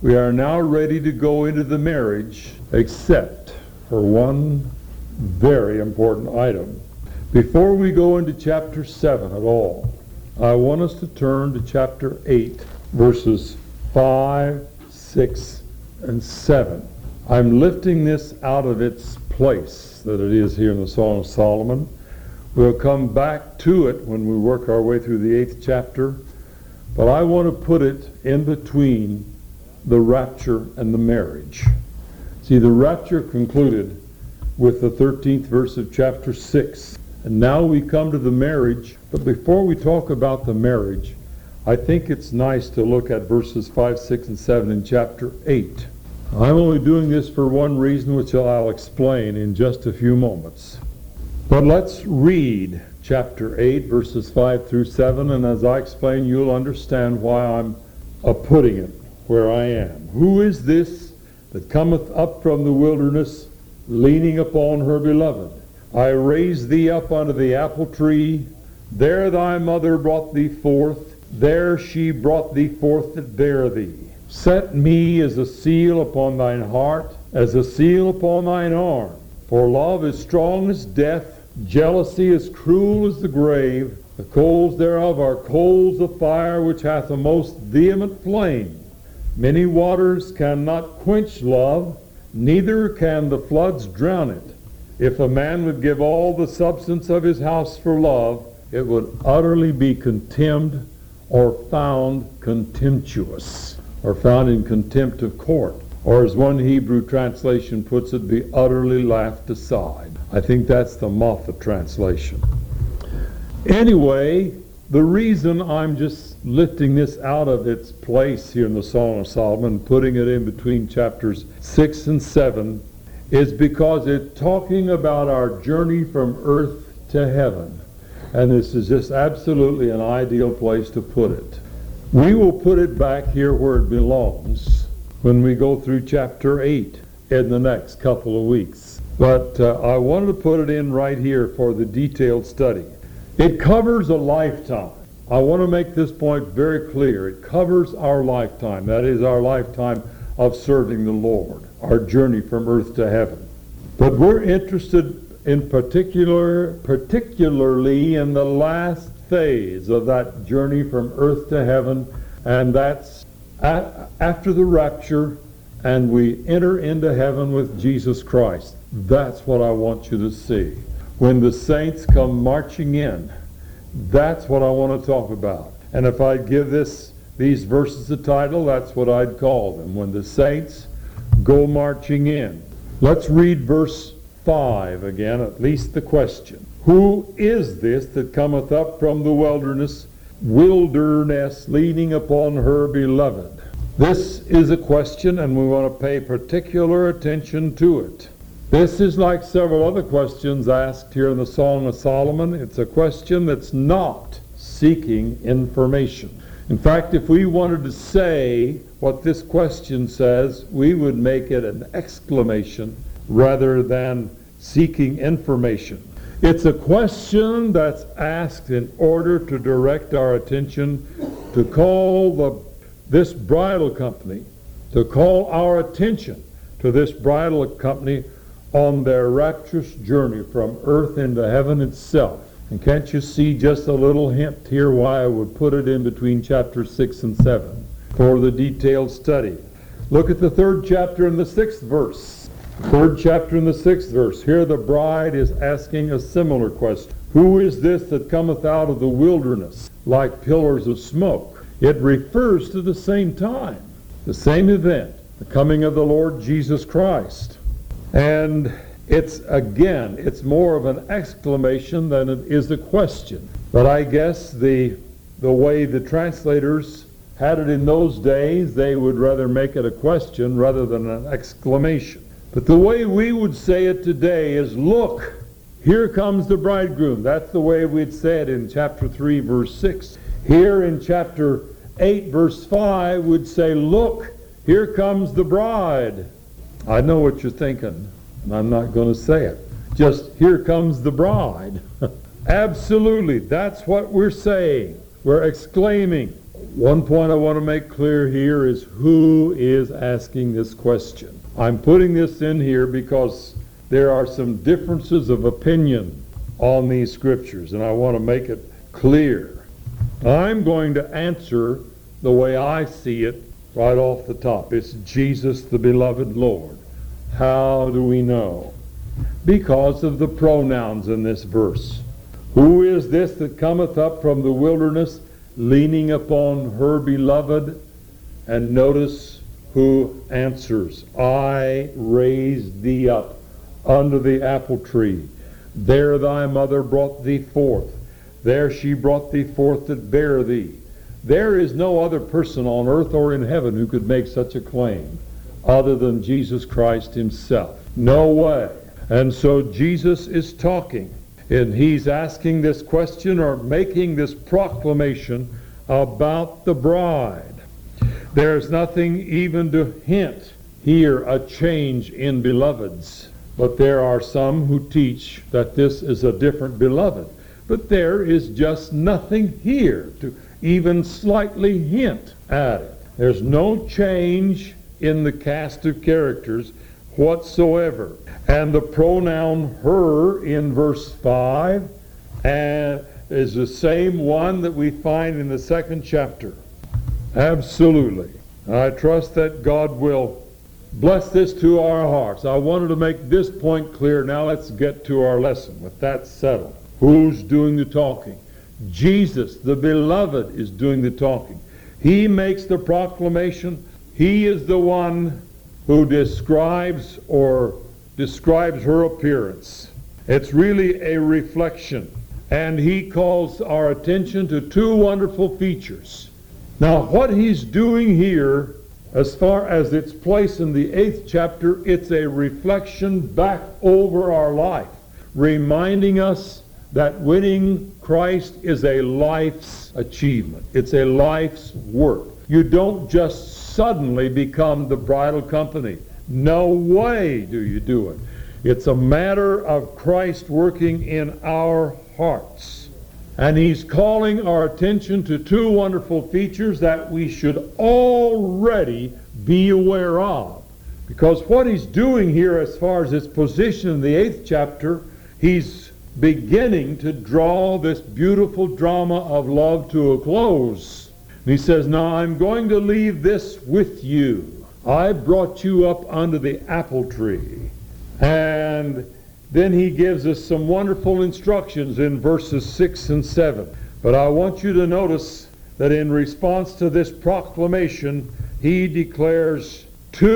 We are now ready to go into the marriage, except for one very important item. Before we go into chapter 7 at all, I want us to turn to chapter 8, verses 5, 6, and 7. I'm lifting this out of its place that it is here in the Song of Solomon. We'll come back to it when we work our way through the 8th chapter, but I want to put it in between the rapture and the marriage. See, the rapture concluded with the 13th verse of chapter 6. And now we come to the marriage. But before we talk about the marriage, I think it's nice to look at verses 5, 6, and 7 in chapter 8. I'm only doing this for one reason, which I'll explain in just a few moments. But let's read chapter 8, verses 5 through 7, and as I explain, you'll understand why I'm putting it where I am. Who is this that cometh up from the wilderness, leaning upon her beloved? I raised thee up unto the apple tree. There thy mother brought thee forth. There she brought thee forth that bare thee. Set me as a seal upon thine heart, as a seal upon thine arm. For love is strong as death, jealousy is cruel as the grave. The coals thereof are coals of fire, which hath a most vehement flame. Many waters cannot quench love, neither can the floods drown it. If a man would give all the substance of his house for love, it would utterly be contemned or found contemptuous, or found in contempt of court, or as one Hebrew translation puts it, be utterly laughed aside. I think that's the Moffat translation. Anyway, the reason I'm just lifting this out of its place here in the Song of Solomon, putting it in between chapters 6 and 7, is because it's talking about our journey from earth to heaven. And this is just absolutely an ideal place to put it. We will put it back here where it belongs when we go through chapter 8 in the next couple of weeks. But I wanted to put it in right here for the detailed study. It covers a lifetime. I want to make this point very clear. It covers our lifetime. That is our lifetime of serving the Lord, our journey from earth to heaven. But we're interested in particularly in the last phase of that journey from earth to heaven, and that's after the rapture and we enter into heaven with Jesus Christ. That's what I want you to see. When the saints come marching in, that's what I want to talk about. And if I give these verses a title, that's what I'd call them. When the saints go marching in. Let's read verse 5 again, at least the question. Who is this that cometh up from the wilderness, leaning upon her beloved? This is a question, and we want to pay particular attention to it. This is like several other questions asked here in the Song of Solomon. It's a question that's not seeking information. In fact, if we wanted to say what this question says, we would make it an exclamation rather than seeking information. It's a question that's asked in order to direct our attention to call this bridal company, to call our attention to this bridal company on their rapturous journey from earth into heaven itself. And can't you see just a little hint here why I would put it in between chapters 6 and 7 for the detailed study? Look at the 3rd chapter and the 6th verse. The 3rd chapter and the 6th verse. Here the bride is asking a similar question. Who is this that cometh out of the wilderness like pillars of smoke? It refers to the same time, the same event, the coming of the Lord Jesus Christ. And it's more of an exclamation than it is a question. But I guess the way the translators had it in those days, they would rather make it a question rather than an exclamation. But the way we would say it today is, look, here comes the bridegroom. That's the way we'd say it in chapter 3, verse 6. Here in chapter 8, verse 5, we'd say, look, here comes the bride. I know what you're thinking, and I'm not going to say it. Just, here comes the bride. Absolutely, that's what we're saying. We're exclaiming, One point I want to make clear here is who is asking this question. I'm putting this in here because there are some differences of opinion on these scriptures, and I want to make it clear. I'm going to answer the way I see it right off the top. It's Jesus, the beloved Lord. How do we know? Because of the pronouns in this verse. Who is this that cometh up from the wilderness, leaning upon her beloved? And notice who answers. I raised thee up under the apple tree. There thy mother brought thee forth. There she brought thee forth that bare thee. There is no other person on earth or in heaven who could make such a claim other than Jesus Christ himself. No way. And so Jesus is talking, and he's asking this question or making this proclamation about the bride. There's nothing even to hint here a change in beloveds. But there are some who teach that this is a different beloved. But there is just nothing here to even slightly hint at it. There's no change in the cast of characters whatsoever. And the pronoun her in verse 5 is the same one that we find in the 2nd chapter. Absolutely. I trust that God will bless this to our hearts. I wanted to make this point clear. Now let's get to our lesson with that settled. Who's doing the talking? Jesus, the beloved, is doing the talking. He makes the proclamation. He is the one who describes her appearance. It's really a reflection. And he calls our attention to two wonderful features. Now, what he's doing here, as far as its place in the 8th chapter, it's a reflection back over our life, reminding us that winning Christ is a life's achievement. It's a life's work. You don't just suddenly become the bridal company. No way do you do it. It's a matter of Christ working in our hearts. And he's calling our attention to two wonderful features that we should already be aware of. Because what he's doing here as far as its position in the 8th chapter, he's beginning to draw this beautiful drama of love to a close. And he says, now I'm going to leave this with you. I brought you up under the apple tree. And then he gives us some wonderful instructions in verses 6 and 7. But I want you to notice that in response to this proclamation, he declares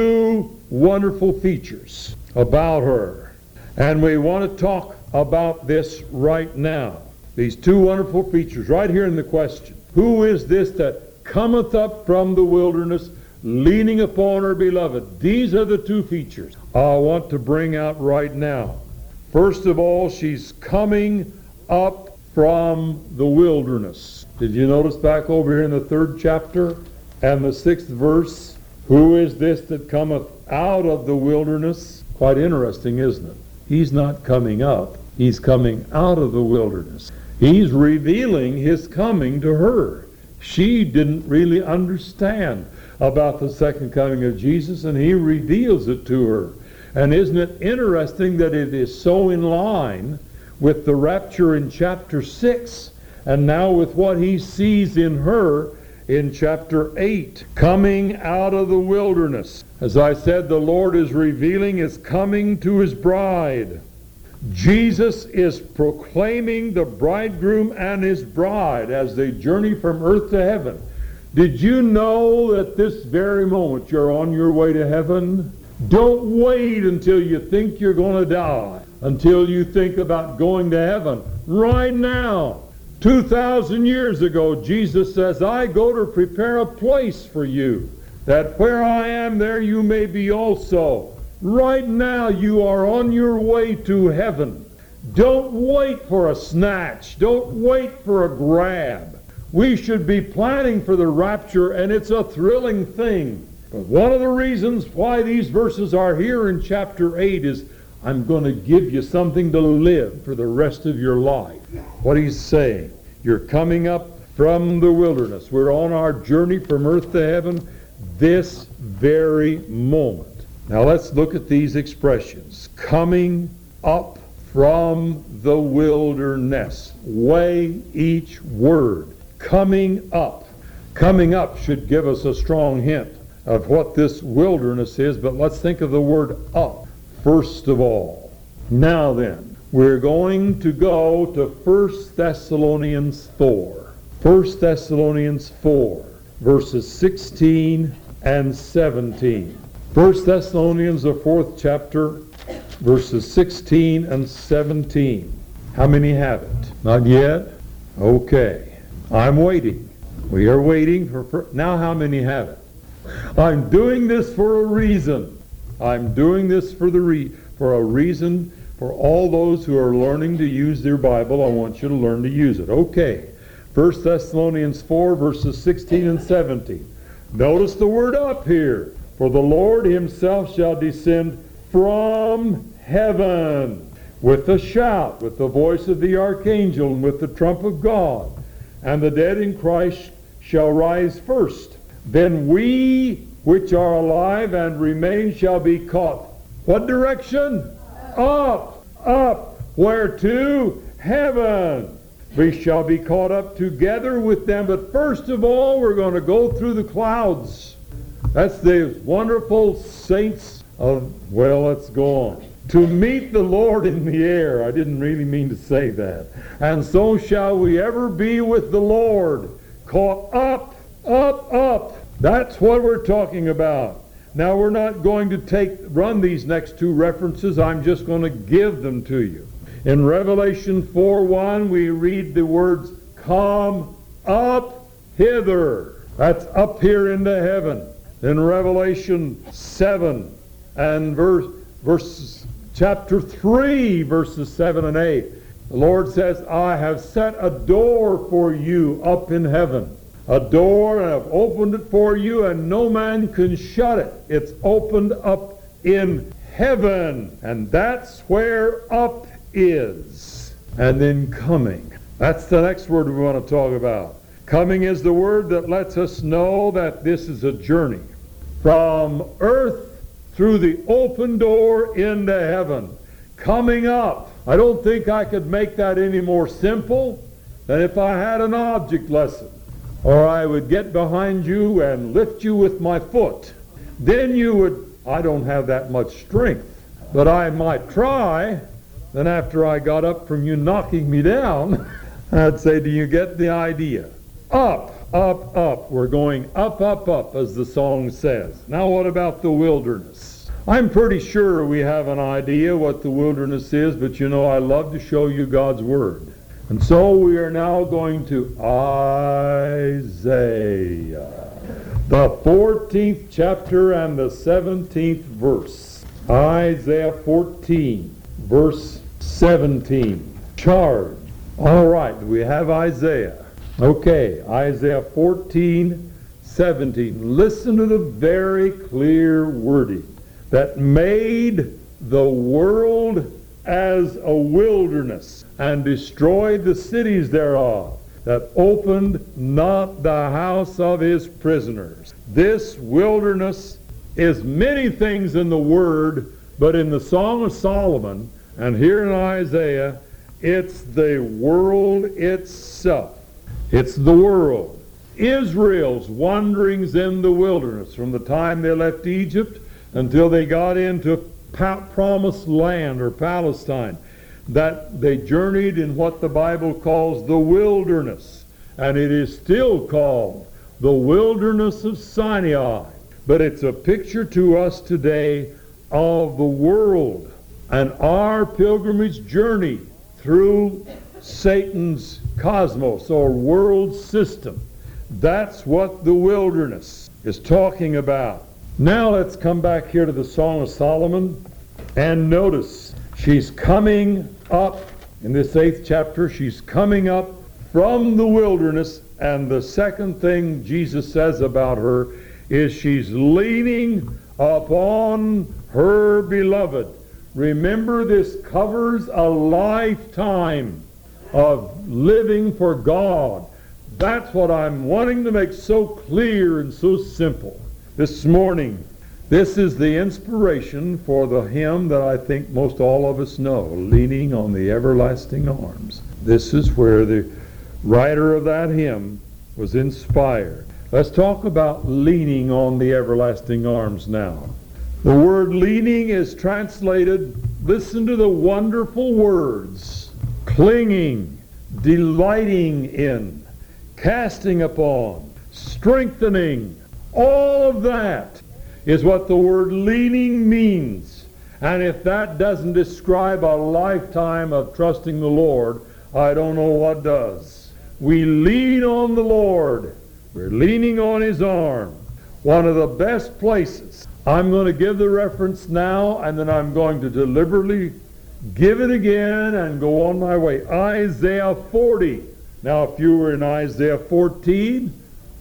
two wonderful features about her. And we want to talk about this right now. These two wonderful features right here in the question. Who is this that cometh up from the wilderness, leaning upon her beloved? These are the two features I want to bring out right now. First of all, she's coming up from the wilderness. Did you notice back over here in the 3rd chapter and the 6th verse? Who is this that cometh out of the wilderness? Quite interesting, isn't it? He's not coming up. He's coming out of the wilderness. He's revealing his coming to her. She didn't really understand about the second coming of Jesus, and he reveals it to her. And isn't it interesting that it is so in line with the rapture in chapter 6, and now with what he sees in her in chapter 8, coming out of the wilderness. As I said, the Lord is revealing his coming to his bride. Jesus is proclaiming the bridegroom and his bride as they journey from earth to heaven. Did you know that this very moment you're on your way to heaven? Don't wait until you think you're going to die, until you think about going to heaven. Right now. 2,000 years ago, Jesus says, I go to prepare a place for you, that where I am, there you may be also. Right now, you are on your way to heaven. Don't wait for a snatch. Don't wait for a grab. We should be planning for the rapture, and it's a thrilling thing. But one of the reasons why these verses are here in chapter 8 is I'm going to give you something to live for the rest of your life. What he's saying, you're coming up from the wilderness. We're on our journey from earth to heaven this very moment. Now let's look at these expressions. Coming up from the wilderness. Weigh each word. Coming up. Coming up should give us a strong hint of what this wilderness is, but let's think of the word up first of all. Now then, we're going to go to 1 Thessalonians 4. 1 Thessalonians 4, verses 16 and 17. 1 Thessalonians, the 4th chapter, verses 16 and 17. How many have it? Not yet? Okay. I'm waiting. We are waiting for now how many have it? I'm doing this for a reason. I'm doing this for a reason for all those who are learning to use their Bible. I want you to learn to use it. Okay. 1 Thessalonians 4, verses 16 and 17. Notice the word up here. For the Lord himself shall descend from heaven with a shout, with the voice of the archangel, and with the trump of God. And the dead in Christ shall rise first. Then we which are alive and remain shall be caught. What direction? Up, up. Where to? Heaven. We shall be caught up together with them. But first of all, we're going to go through the clouds. That's the wonderful saints of, well, let's go on. To meet the Lord in the air. I didn't really mean to say that. And so shall we ever be with the Lord. Caught up, up, up. That's what we're talking about. Now, we're not going to run these next two references. I'm just going to give them to you. In Revelation 4:1, we read the words, come up hither. That's up here into heaven. In Revelation 7 and chapter 3, verses 7 and 8, the Lord says, I have set a door for you up in heaven. A door, and I've opened it for you, and no man can shut it. It's opened up in heaven. And that's where up is. And then coming. That's the next word we want to talk about. Coming is the word that lets us know that this is a journey from earth through the open door into heaven. Coming up. I don't think I could make that any more simple than if I had an object lesson. Or I would get behind you and lift you with my foot. Then you would, I don't have that much strength, but I might try. Then after I got up from you knocking me down, I'd say, do you get the idea? Up, up, up. We're going up, up, up, as the song says. Now what about the wilderness? I'm pretty sure we have an idea what the wilderness is, but you know I love to show you God's Word. And so we are now going to Isaiah, the 14th chapter and the 17th verse. Isaiah 14, verse 17. Charge. All right, we have Isaiah. Okay, Isaiah 14, 17. Listen to the very clear wording. That made the world as a wilderness, and destroyed the cities thereof, that opened not the house of his prisoners. This wilderness is many things in the Word, but in the Song of Solomon, and here in Isaiah, it's the world itself. It's the world. Israel's wanderings in the wilderness, from the time they left Egypt until they got into promised land or Palestine, that they journeyed in what the Bible calls the wilderness, and it is still called the wilderness of Sinai. But it's a picture to us today of the world and our pilgrimage journey through Satan's cosmos or world system. That's what the wilderness is talking about. Now let's come back here to the Song of Solomon and notice she's coming up in this 8th chapter. She's coming up from the wilderness, and the second thing Jesus says about her is she's leaning upon her beloved. Remember, this covers a lifetime of living for God, That's what I'm wanting to make so clear and so simple this morning. This is the inspiration for the hymn that I think most all of us know, Leaning on the Everlasting Arms. This is where the writer of that hymn was inspired. Let's talk about leaning on the everlasting arms now. The word leaning is translated, listen to the wonderful words, clinging, delighting in, casting upon, strengthening. All of that is what the word leaning means. And if that doesn't describe a lifetime of trusting the Lord, I don't know what does. We lean on the Lord. We're leaning on His arm. One of the best places. I'm going to give the reference now, and then I'm going to deliberately give it again and go on my way. Isaiah 40. Now, if you were in Isaiah 14,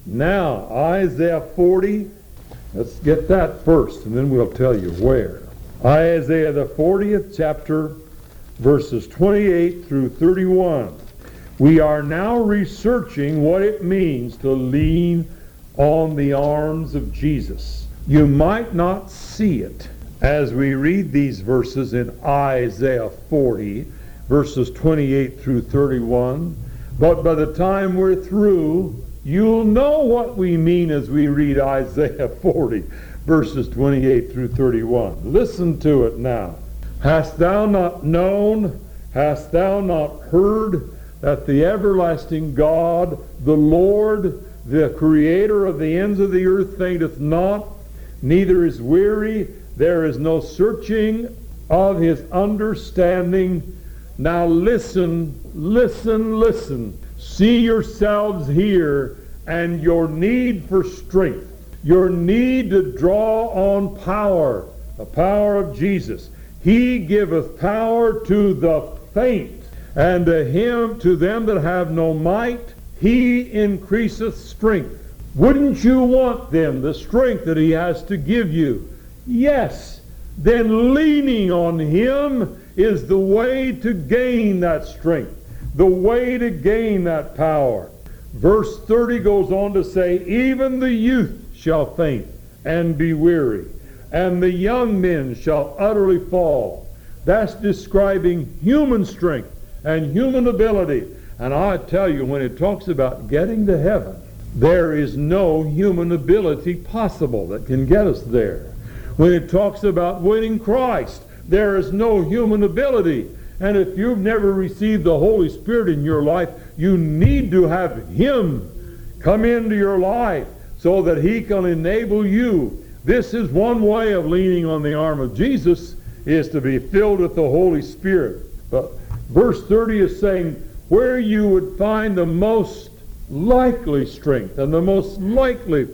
now Isaiah 40, let's get that first, and then we'll tell you where. Isaiah the 40th chapter, verses 28 through 31. We are now researching what it means to lean on the arms of Jesus. You might not see it as we read these verses in Isaiah 40, verses 28 through 31, but by the time we're through, you'll know what we mean as we read Isaiah 40, verses 28 through 31. Listen to it now. Hast thou not known, hast thou not heard, that the everlasting God, the Lord, the Creator of the ends of the earth, fainteth not, neither is weary, there is no searching of His understanding. Now listen, listen, listen. See yourselves here and your need for strength, your need to draw on power, the power of Jesus. He giveth power to the faint, and to them that have no might, He increaseth strength. Wouldn't you want then the strength that He has to give you? Yes. Then leaning on Him is the way to gain that strength, the way to gain that power. Verse 30 goes on to say, even the youth shall faint and be weary, and the young men shall utterly fall. That's describing human strength and human ability. And I tell you, when it talks about getting to heaven, there is no human ability possible that can get us there. When it talks about winning Christ, there is no human ability. And if you've never received the Holy Spirit in your life, you need to have Him come into your life so that He can enable you. This is one way of leaning on the arm of Jesus, is to be filled with the Holy Spirit. But verse 30 is saying where you would find the most likely strength and the most likely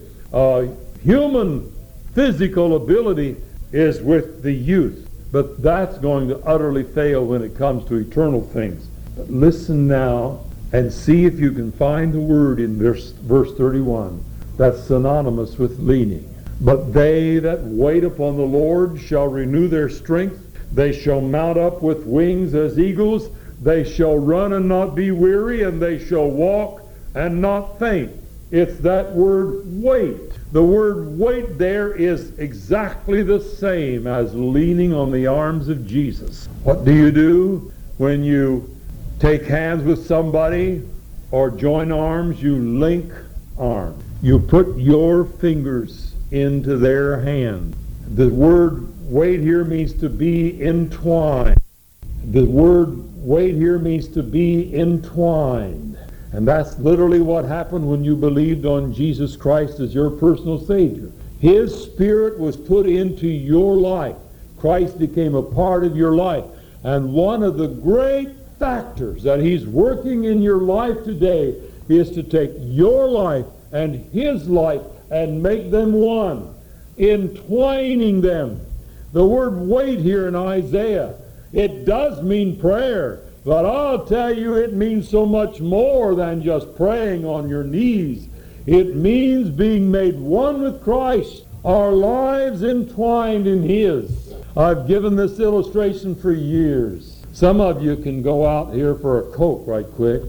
human physical ability is with the youth. But that's going to utterly fail when it comes to eternal things. But listen now and see if you can find the word in verse 31 that's synonymous with leaning. But they that wait upon the Lord shall renew their strength. They shall mount up with wings as eagles. They shall run and not be weary, and they shall walk and not faint. It's that word wait. The word wait there is exactly the same as leaning on the arms of Jesus. What do you do when you take hands with somebody or join arms? You link arms. You put your fingers into their hand. The word wait here means to be entwined. The word wait here means to be entwined. And that's literally what happened when you believed on Jesus Christ as your personal Savior. His Spirit was put into your life. Christ became a part of your life. And one of the great factors that He's working in your life today is to take your life and His life and make them one, entwining them. The word wait here in Isaiah, it does mean prayer. But I'll tell you, it means so much more than just praying on your knees. It means being made one with Christ, our lives entwined in His. I've given this illustration for years. Some of you can go out here for a Coke right quick.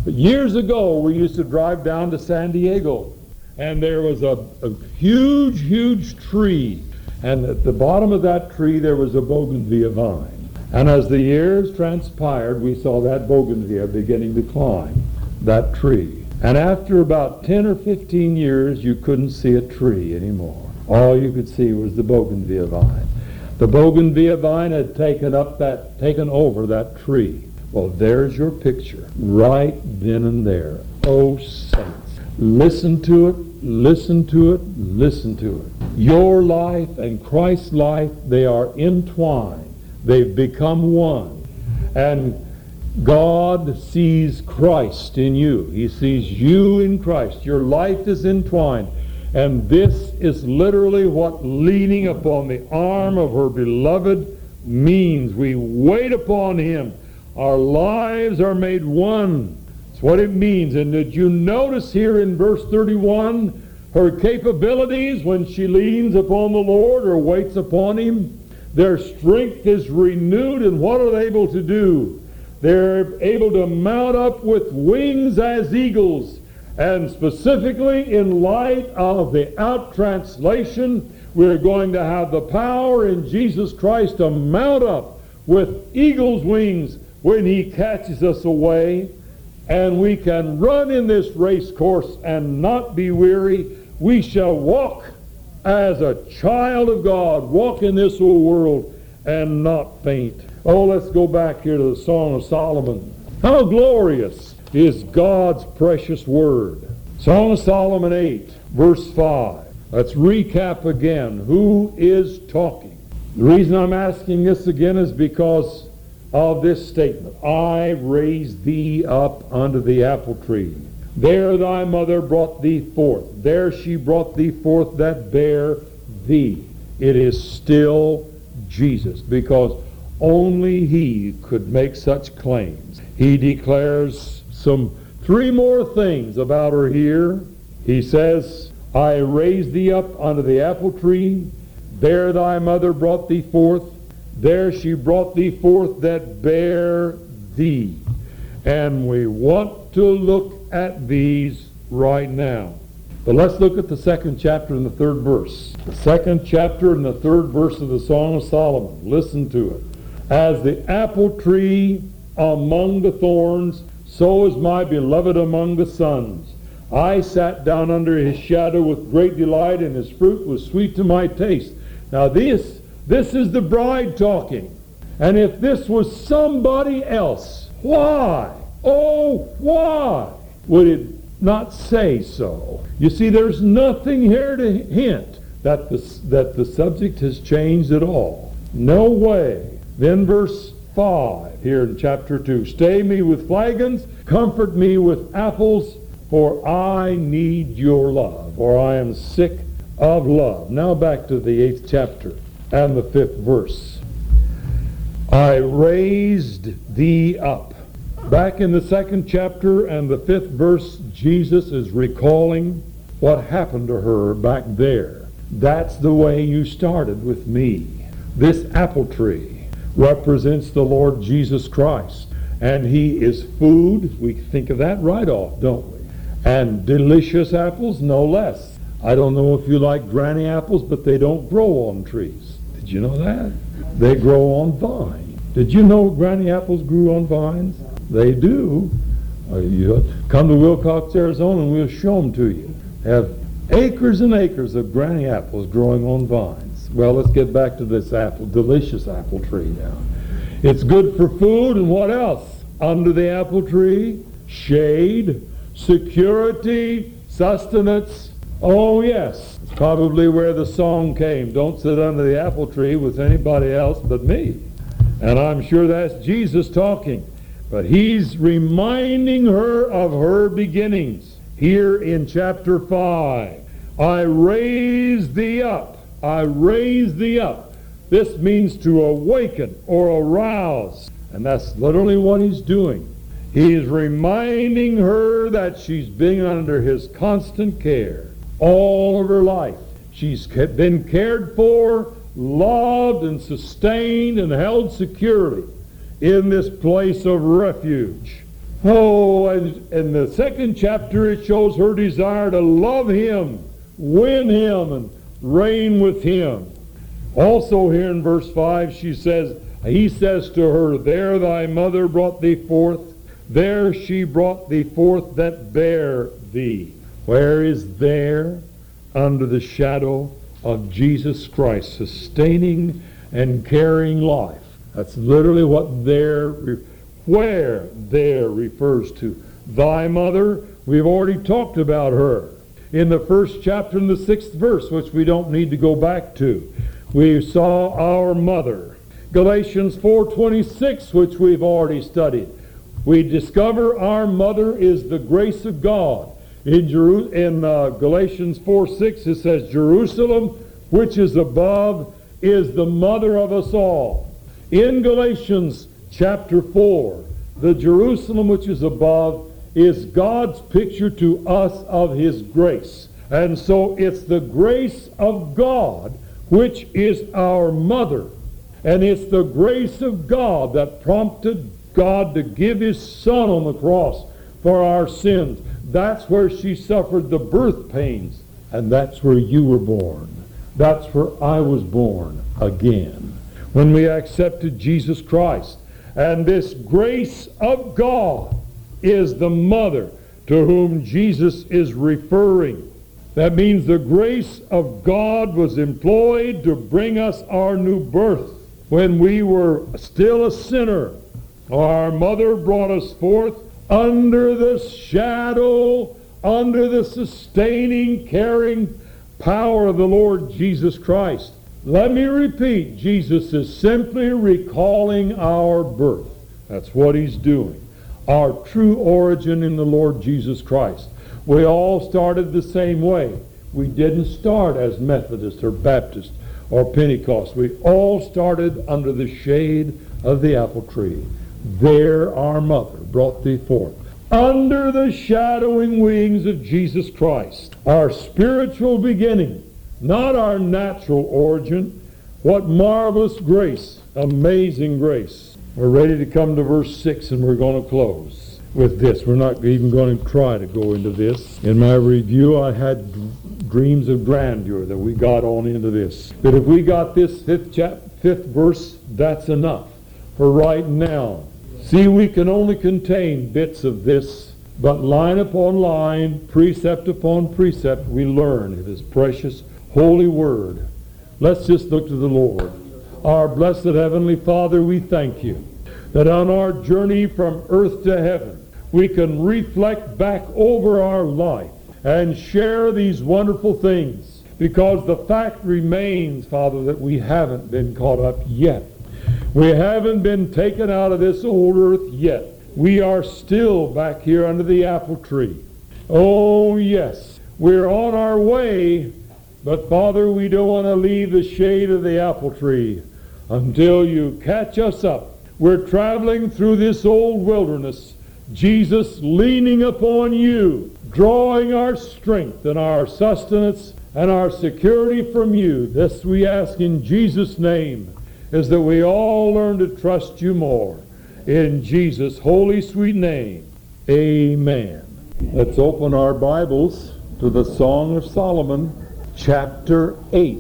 But years ago, we used to drive down to San Diego, and there was a huge, huge tree. And at the bottom of that tree, there was a bougainvillea vine. And as the years transpired, we saw that bougainvillea beginning to climb that tree. And after about 10 or 15 years, you couldn't see a tree anymore. All you could see was the bougainvillea vine. The bougainvillea vine had taken over that tree. Well, there's your picture, right then and there. Oh, saints, listen to it, listen to it, listen to it. Your life and Christ's life, they are entwined. They've become one. And God sees Christ in you. He sees you in Christ. Your life is entwined. And this is literally what leaning upon the arm of her beloved means. We wait upon him. Our lives are made one. That's what it means. And did you notice here in verse 31, her capabilities when she leans upon the Lord or waits upon him? Their strength is renewed, and what are they able to do? They're able to mount up with wings as eagles. And specifically in light of the out translation, we're going to have the power in Jesus Christ to mount up with eagle's wings when he catches us away. And we can run in this race course and not be weary. We shall walk as a child of God, walk in this old world and not faint. Oh, let's go back here to the Song of Solomon. How glorious is God's precious word. Song of Solomon 8, verse 5. Let's recap again. Who is talking? The reason I'm asking this again is because of this statement. I raised thee up unto the apple tree. There thy mother brought thee forth. There she brought thee forth that bare thee. It is still Jesus, because only he could make such claims. He declares three more things about her here. He says, I raised thee up unto the apple tree. There thy mother brought thee forth. There she brought thee forth that bare thee. And we want to look at these right now. But let's look at the second chapter and the third verse. The second chapter and the third verse of the Song of Solomon. Listen to it. As the apple tree among the thorns, so is my beloved among the sons. I sat down under his shadow with great delight, and his fruit was sweet to my taste. Now this is the bride talking. And if this was somebody else, why? Oh, why would it not say so? You see, there's nothing here to hint that the subject has changed at all. No way. Then verse 5 here in chapter 2. Stay me with flagons, comfort me with apples, for I need your love, for I am sick of love. Now back to the 8th chapter and the 5th verse. I raised thee up. Back in the 2nd chapter and the 5th verse, Jesus is recalling what happened to her back there. That's the way you started with me. This apple tree represents the Lord Jesus Christ. And he is food. We think of that right off, don't we? And delicious apples, no less. I don't know if you like granny apples, but they don't grow on trees. Did you know that? They grow on vines. Did you know granny apples grew on vines? They do. You come to Wilcox, Arizona, and we'll show them to you. They have acres and acres of granny apples growing on vines. Well, let's get back to this delicious apple tree now. It's good for food, and what else? Under the apple tree, shade, security, sustenance. Oh, yes. It's probably where the song came. Don't sit under the apple tree with anybody else but me. And I'm sure that's Jesus talking. But he's reminding her of her beginnings. Here in chapter 5, I raise thee up. I raise thee up. This means to awaken or arouse. And that's literally what he's doing. He is reminding her that she's been under his constant care all of her life. She's been cared for, loved, and sustained, and held securely in this place of refuge. Oh, and in the second chapter it shows her desire to love him, win him, and reign with him. Also here in verse 5 he says to her, there thy mother brought thee forth, there she brought thee forth that bare thee. Where is there? Under the shadow of Jesus Christ, sustaining and carrying life. That's literally what where there refers to. Thy mother, we've already talked about her in the first chapter in the 6th verse, which we don't need to go back to. We saw our mother. Galatians 4:26, which we've already studied. We discover our mother is the grace of God. In Galatians 4:6 it says, Jerusalem, which is above, is the mother of us all. In Galatians chapter 4, the Jerusalem which is above is God's picture to us of his grace. And so it's the grace of God which is our mother. And it's the grace of God that prompted God to give his Son on the cross for our sins. That's where she suffered the birth pains. And that's where you were born. That's where I was born again, when we accepted Jesus Christ. And this grace of God is the mother to whom Jesus is referring. That means the grace of God was employed to bring us our new birth. When we were still a sinner, our mother brought us forth under the shadow, under the sustaining, caring power of the Lord Jesus Christ. Let me repeat, Jesus is simply recalling our birth. That's what he's doing. Our true origin in the Lord Jesus Christ. We all started the same way. We didn't start as Methodist or Baptist or Pentecost. We all started under the shade of the apple tree. There our mother brought thee forth, under the shadowing wings of Jesus Christ. Our spiritual beginning, not our natural origin. What marvelous grace, amazing grace. We're ready to come to verse 6, and we're going to close with this. We're not even going to try to go into this. In my review, I had dreams of grandeur that we got on into this. But if we got this fifth verse, that's enough for right now. See, we can only contain bits of this, but line upon line, precept upon precept, we learn of his precious holy word. Let's just look to the Lord. Our blessed Heavenly Father, we thank you that on our journey from earth to heaven, we can reflect back over our life and share these wonderful things, because the fact remains, Father, that we haven't been caught up yet. We haven't been taken out of this old earth yet. We are still back here under the apple tree. Oh, yes, we're on our way, but Father, we don't want to leave the shade of the apple tree until you catch us up. We're traveling through this old wilderness, Jesus leaning upon you, drawing our strength and our sustenance and our security from you. This we ask in Jesus' name, is that we all learn to trust you more. In Jesus' holy, sweet name, amen. Let's open our Bibles to the Song of Solomon, chapter 8.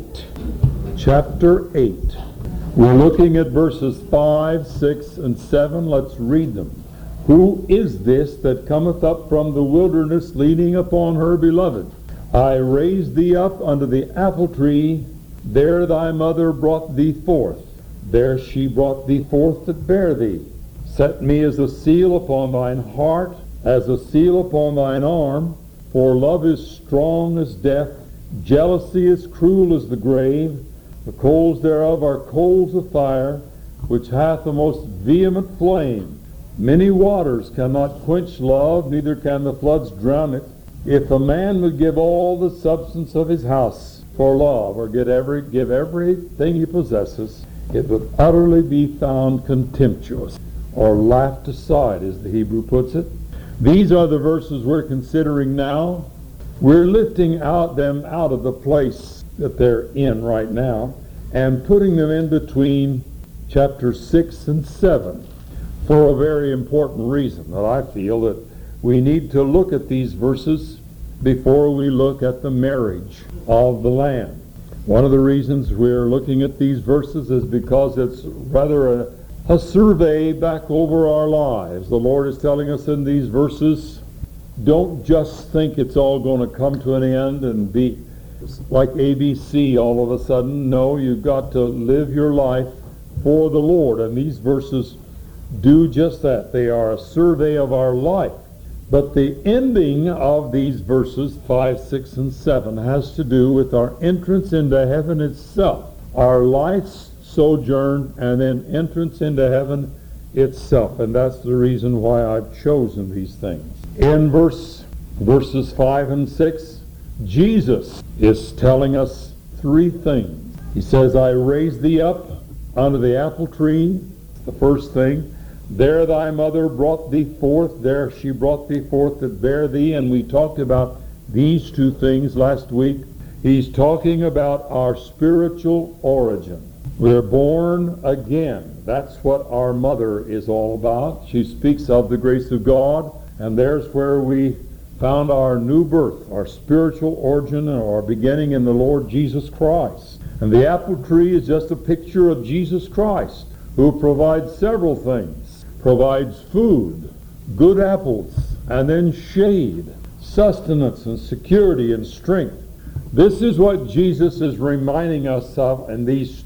Chapter 8. We're looking at verses 5, 6, and 7. Let's read them. Who is this that cometh up from the wilderness, leaning upon her beloved? I raised thee up under the apple tree. There thy mother brought thee forth. There she brought thee forth that bare thee. Set me as a seal upon thine heart, as a seal upon thine arm. For love is strong as death, jealousy is cruel as the grave. The coals thereof are coals of fire, which hath a most vehement flame. Many waters cannot quench love, neither can the floods drown it. If a man would give all the substance of his house for love, or give everything he possesses, it would utterly be found contemptuous, or laughed aside, as the Hebrew puts it. These are the verses we're considering now. We're lifting them out of the place that they're in right now and putting them in between chapter 6 and 7. for a very important reason that I feel that we need to look at these verses before we look at the marriage of the Lamb. One of the reasons we're looking at these verses is because it's rather a survey back over our lives. The Lord is telling us in these verses, don't just think it's all going to come to an end and be like ABC all of a sudden. No, you've got to live your life for the Lord. And these verses do just that. They are a survey of our life. But the ending of these verses, 5, 6, and 7, has to do with our entrance into heaven itself. Our life's sojourn and then entrance into heaven itself. And that's the reason why I've chosen these things. In verses 5 and 6, Jesus is telling us three things. He says, I raised thee up under the apple tree, the first thing. There thy mother brought thee forth. There she brought thee forth that bare thee. And we talked about these two things last week. He's talking about our spiritual origin. We're born again. That's what our mother is all about. She speaks of the grace of God. And there's where we found our new birth, our spiritual origin, and our beginning in the Lord Jesus Christ. And the apple tree is just a picture of Jesus Christ, who provides several things. Provides food, good apples, and then shade, sustenance and security and strength. This is what Jesus is reminding us of in these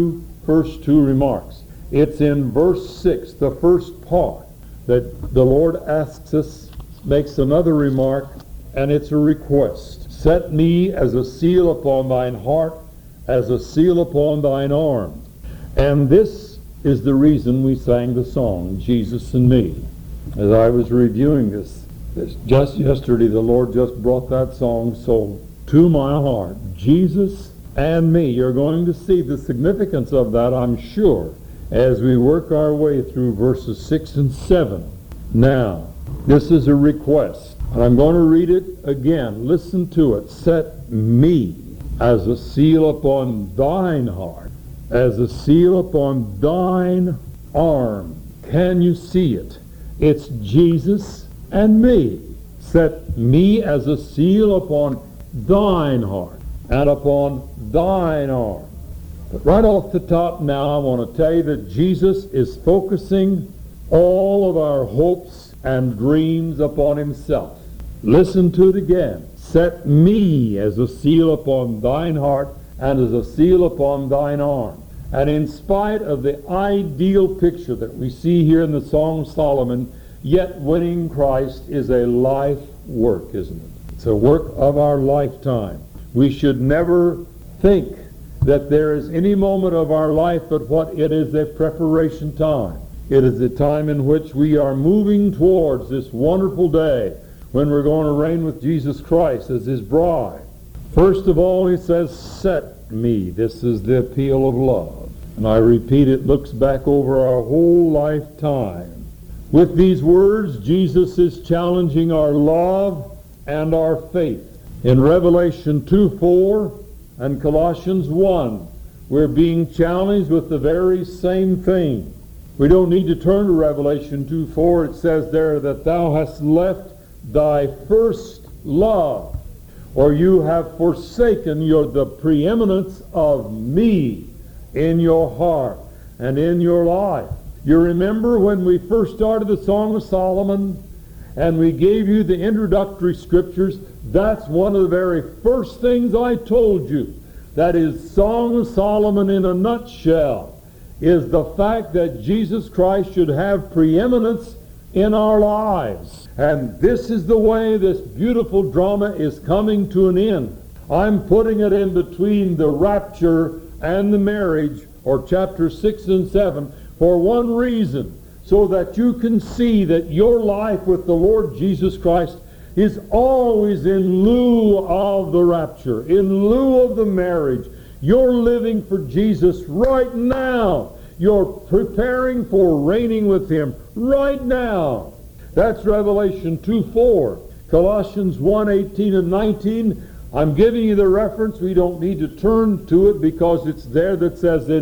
first two remarks. It's in verse 6, the first part, that the Lord asks us, makes another remark, and it's a request. Set me as a seal upon thine heart, as a seal upon thine arm. And this is the reason we sang the song, Jesus and Me. As I was reviewing this just yesterday, the Lord just brought that song so to my heart. Jesus and me. You're going to see the significance of that, I'm sure, as we work our way through verses 6 and 7. Now, this is a request, and I'm going to read it again. Listen to it. Set me as a seal upon thine heart, as a seal upon thine arm. Can you see it? It's Jesus and me. Set me as a seal upon thine heart and upon thine arm. But right off the top now, I want to tell you that Jesus is focusing all of our hopes and dreams upon himself. Listen to it again. Set me as a seal upon thine heart and as a seal upon thine arm. And in spite of the ideal picture that we see here in the Song of Solomon, yet winning Christ is a life work, isn't it? It's a work of our lifetime. We should never think that there is any moment of our life but what it is a preparation time. It is a time in which we are moving towards this wonderful day when we're going to reign with Jesus Christ as his bride. First of all, he says, set me. This is the appeal of love. And I repeat, it looks back over our whole lifetime. With these words, Jesus is challenging our love and our faith. In Revelation 2:4 and Colossians 1, we're being challenged with the very same thing. We don't need to turn to Revelation 2:4. It says there that thou hast left thy first love, or you have forsaken the preeminence of me in your heart and in your life. You remember when we first started the Song of Solomon and we gave you the introductory scriptures, that's one of the very first things I told you. That is, Song of Solomon in a nutshell is the fact that Jesus Christ should have preeminence in our lives. And this is the way this beautiful drama is coming to an end. I'm putting it in between the rapture and the marriage, or chapter 6 and 7, for one reason, so that you can see that your life with the Lord Jesus Christ is always in lieu of the rapture, in lieu of the marriage. You're living for Jesus right now. You're preparing for reigning with him right now. That's Revelation 2:4. Colossians 1:18 and 19. I'm giving you the reference. We don't need to turn to it because it's there that says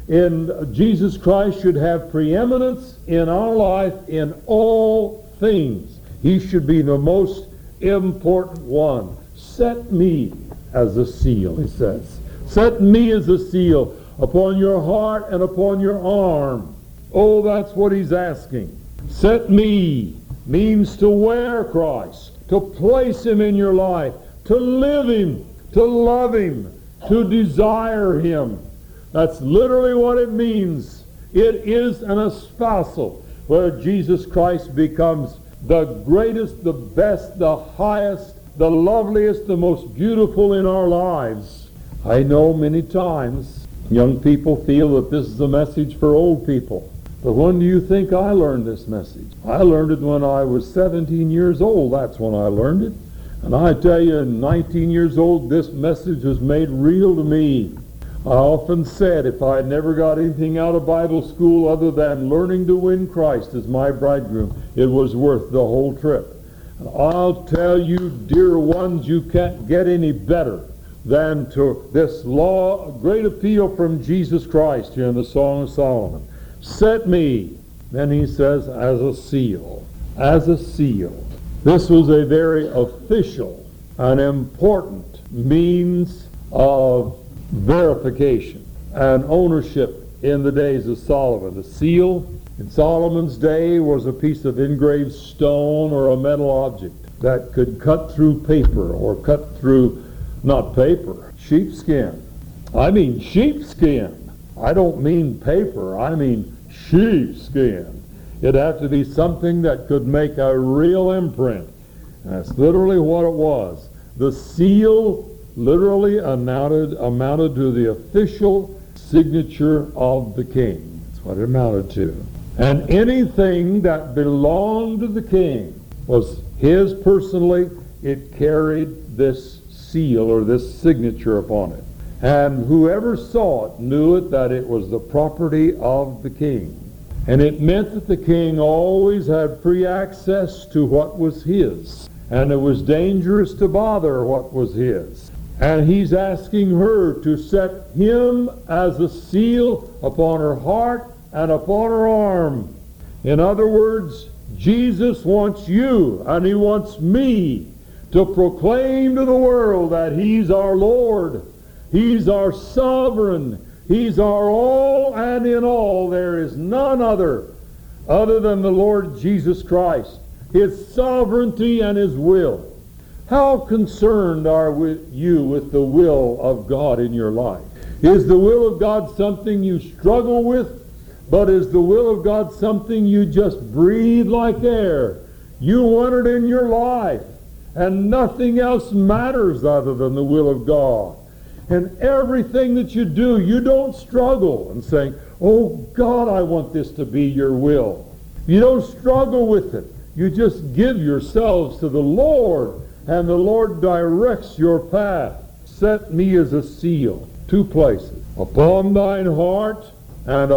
Jesus Christ should have preeminence in our life in all things. He should be the most important one. Set me as a seal, he says. Set me as a seal upon your heart and upon your arm. Oh, that's what he's asking. Set me means to wear Christ, to place him in your life, to live him, to love him, to desire him. That's literally what it means. It is an espousal where Jesus Christ becomes the greatest, the best, the highest, the loveliest, the most beautiful in our lives. I know many times young people feel that this is a message for old people. But when do you think I learned this message? I learned it when I was 17 years old. That's when I learned it. And I tell you, at 19 years old, this message was made real to me. I often said if I had never got anything out of Bible school other than learning to win Christ as my bridegroom, it was worth the whole trip. And I'll tell you, dear ones, you can't get any better than to this law, great appeal from Jesus Christ here in the Song of Solomon. Set me, then he says, as a seal. As a seal. This was a very official and important means of verification and ownership in the days of Solomon. The seal in Solomon's day was a piece of engraved stone or a metal object that could cut through paper or cut through, not paper, sheepskin. I mean sheepskin. I don't mean paper. I mean sheepskin. It'd have to be something that could make a real imprint. And that's literally what it was. The seal literally amounted to the official signature of the king. That's what it amounted to. And anything that belonged to the king was his personally. It carried this seal or this signature upon it. And whoever saw it knew it, that it was the property of the king. And it meant that the king always had free access to what was his. And it was dangerous to bother what was his. And he's asking her to set him as a seal upon her heart and upon her arm. In other words, Jesus wants you and he wants me to proclaim to the world that he's our Lord. He's our sovereign. He's our all and in all. There is none other than the Lord Jesus Christ. His sovereignty and his will. How concerned are you with the will of God in your life? Is the will of God something you struggle with? But is the will of God something you just breathe like air? You want it in your life. And nothing else matters other than the will of God. And everything that you do, you don't struggle and saying, oh God, I want this to be your will. You don't struggle with it. You just give yourselves to the Lord, and the Lord directs your path. Set me as a seal. Two places. Upon thine heart and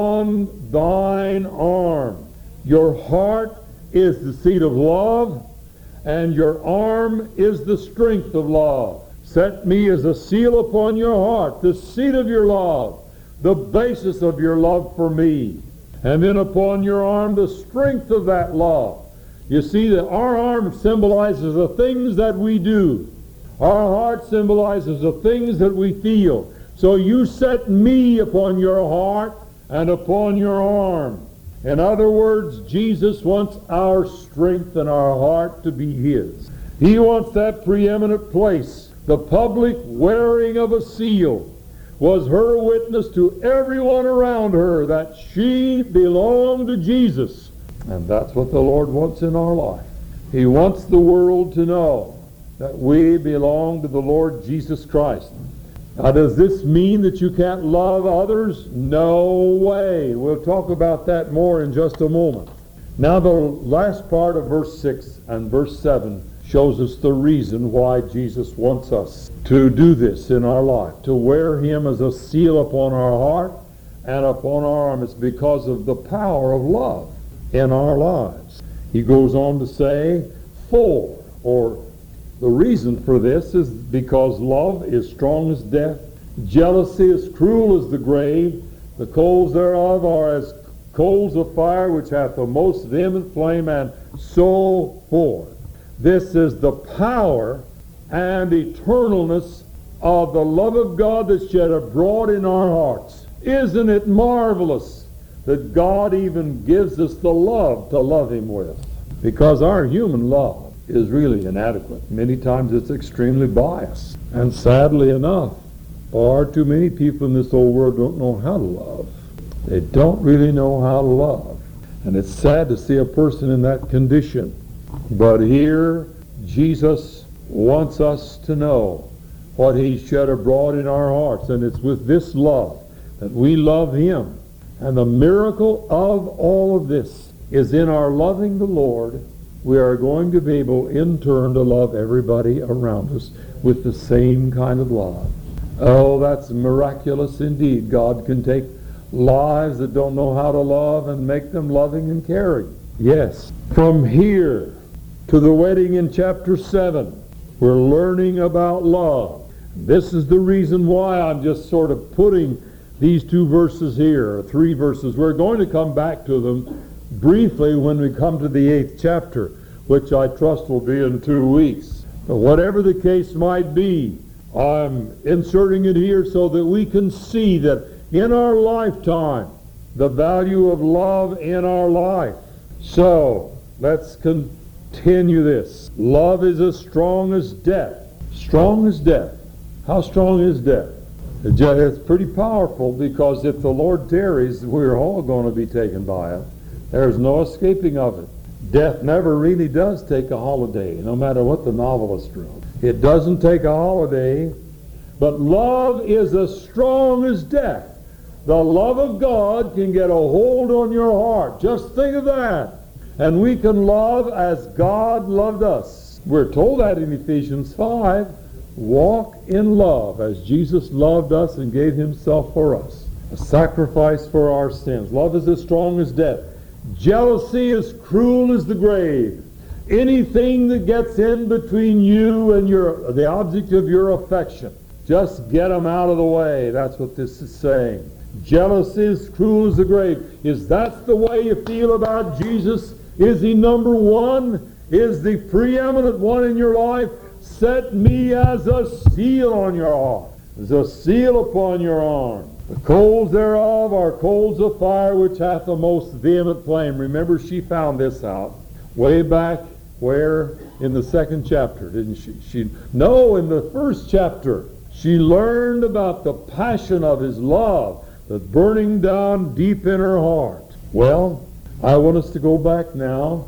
upon thine arm. Your heart is the seat of love, and your arm is the strength of love. Set me as a seal upon your heart, the seat of your love, the basis of your love for me. And then upon your arm, the strength of that love. You see that our arm symbolizes the things that we do. Our heart symbolizes the things that we feel. So you set me upon your heart and upon your arm. In other words, Jesus wants our strength and our heart to be his. He wants that preeminent place. The public wearing of a seal was her witness to everyone around her that she belonged to Jesus. And that's what the Lord wants in our life. He wants the world to know that we belong to the Lord Jesus Christ. Now, does this mean that you can't love others? No way. We'll talk about that more in just a moment. Now, the last part of verse 6 and verse 7 shows us the reason why Jesus wants us to do this in our life, to wear him as a seal upon our heart and upon our arm. It's because of the power of love in our lives. He goes on to say, or the reason for this is because love is strong as death, jealousy is cruel as the grave, The coals thereof are as coals of fire, which hath the most vehement flame, and so forth. This is the power and eternalness of the love of God that's shed abroad in our hearts. Isn't it marvelous that God even gives us the love to love Him with? Because our human love is really inadequate. Many times it's extremely biased. And sadly enough, far too many people in this old world don't know how to love. They don't really know how to love. And it's sad to see a person in that condition. But here, Jesus wants us to know what He shed abroad in our hearts. And it's with this love that we love Him. And the miracle of all of this is in our loving the Lord. We are going to be able in turn to love everybody around us with the same kind of love. Oh, that's miraculous indeed. God can take lives that don't know how to love and make them loving and caring. Yes. From here to the wedding in chapter 7, we're learning about love. This is the reason why I'm just sort of putting these 2 verses here, 3 verses. We're going to come back to them briefly when we come to the 8th chapter, which I trust will be in 2 weeks. But whatever the case might be, I'm inserting it here so that we can see that in our lifetime, the value of love in our life. So, let's continue this. Love is as strong as death. Strong as death. How strong is death? It's pretty powerful, because if the Lord tarries, we're all going to be taken by it. There's no escaping of it. Death never really does take a holiday, no matter what the novelist wrote. It doesn't take a holiday, but love is as strong as death. The love of God can get a hold on your heart. Just think of that. And we can love as God loved us. We're told that in Ephesians 5. Walk in love as Jesus loved us and gave Himself for us. A sacrifice for our sins. Love is as strong as death. Jealousy is cruel as the grave. Anything that gets in between you and the object of your affection, just get them out of the way. That's what this is saying. Jealousy is cruel as the grave. Is that the way you feel about Jesus? Is He number one? Is the preeminent one in your life? Set me as a seal on your heart, as a seal upon your arm. The coals thereof are coals of fire, which hath the most vehement flame. Remember, she found this out way back where? In the 2nd chapter, didn't she? No, in the 1st chapter. She learned about the passion of His love that's burning down deep in her heart. Well, I want us to go back now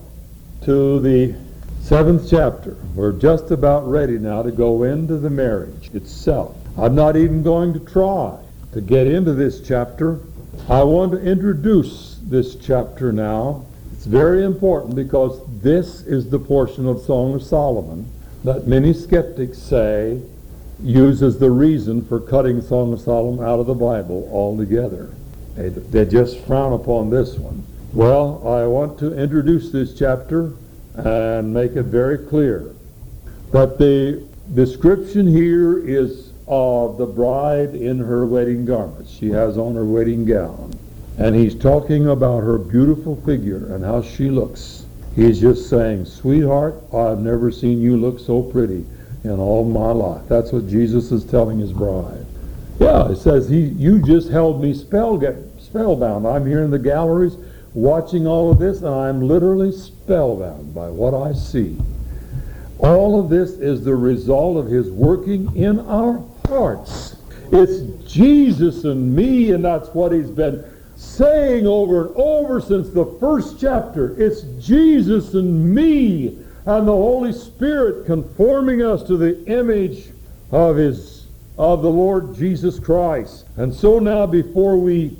to the 7th chapter. We're just about ready now to go into the marriage itself. I'm not even going to try to get into this chapter. I want to introduce this chapter now. It's very important, because this is the portion of Song of Solomon that many skeptics say uses the reason for cutting Song of Solomon out of the Bible altogether. They just frown upon this one. Well, I want to introduce this chapter and make it very clear that the description here is of the bride in her wedding garments. She has on her wedding gown. And he's talking about her beautiful figure and how she looks. He's just saying, sweetheart, I've never seen you look so pretty in all my life. That's what Jesus is telling His bride. Yeah, it says, you just held me spellbound. I'm here in the galleries watching all of this, and I'm literally spellbound by what I see. All of this is the result of His working in our hearts. It's Jesus and me, and that's what He's been saying over and over since the 1st chapter. It's Jesus and me and the Holy Spirit conforming us to the image of the Lord Jesus Christ. And so now, before we